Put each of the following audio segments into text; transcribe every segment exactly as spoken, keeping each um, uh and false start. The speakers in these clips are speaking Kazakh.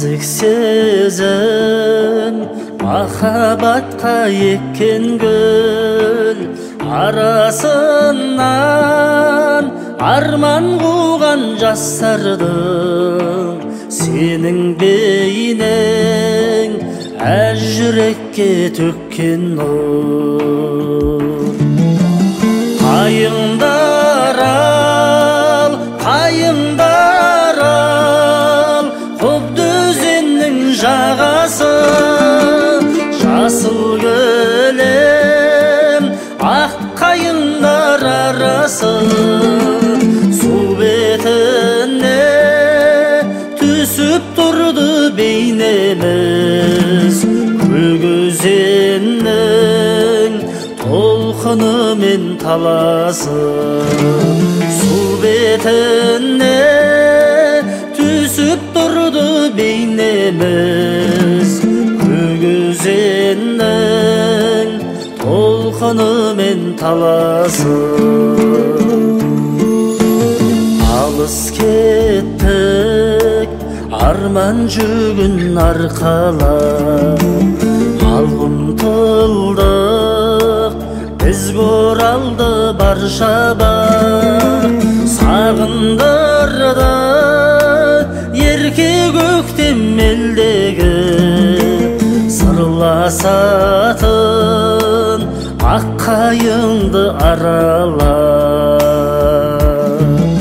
нәзік сезім махаббатқа еккен гүл арасынан арман қуған жастардың сенің бейнең әр жүрекке төккен нұр. Қайыңдар ал, қайыңдар ал, қобда өзеннің жағасы, жасыл көлем ақ қайыңдар арасы, су бетіне түсіп тұрды бейнеміз, көк өзеннің толқыны мен таласы. Су бетіне түсіп тұрды бейнеміз, көк өзеннің толқыны мен таласы. Алыс кеттік арман жүгін арқалап, ал ұмтылдық бізге оралды бар шабақ. Сағындырды ерке көктем елдегі сырласатын ақ қайыңды аралап.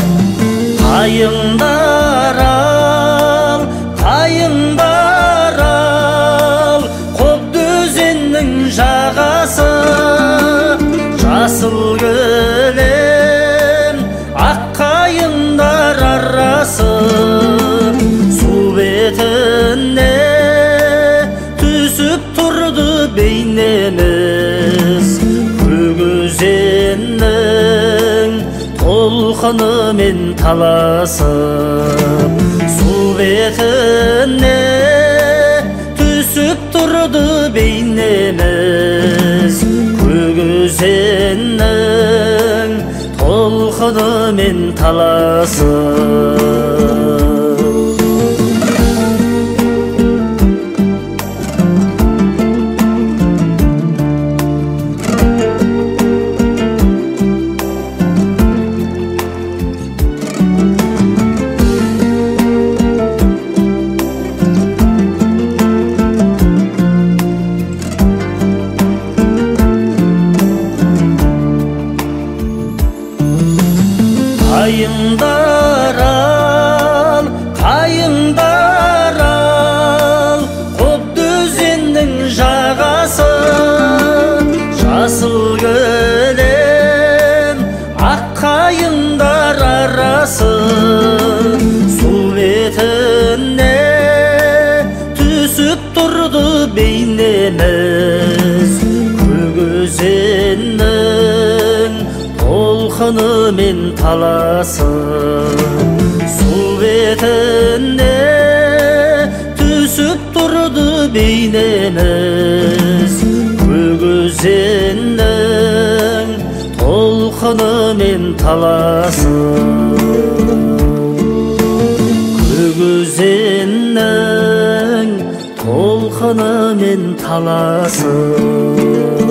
Қайыңдар ал, қайыңдар ал, қобда өзеннің жағасы, жасыл көлем ақ қайыңдар арасы, су бетіне түсіп тұрды бейнеміз, көк өзеннің толқыны мен таласы. Су бетіне түсіп тұрды бейнеміз, көк өзеннің толқыны мен таласы. Қайыңдар ал, қайыңдар ал, қобда өзеннің жағасы, жасыл көлем ақ қайыңдар арасы, су бетіне түсіп тұрды бейнеміз, көк өзеннің толқыны мен таласы. Су бетіне түсіп тұрды бейнеміз, көк өзеннің толқыны мен таласы. Көк өзеннің толқыны мен таласы.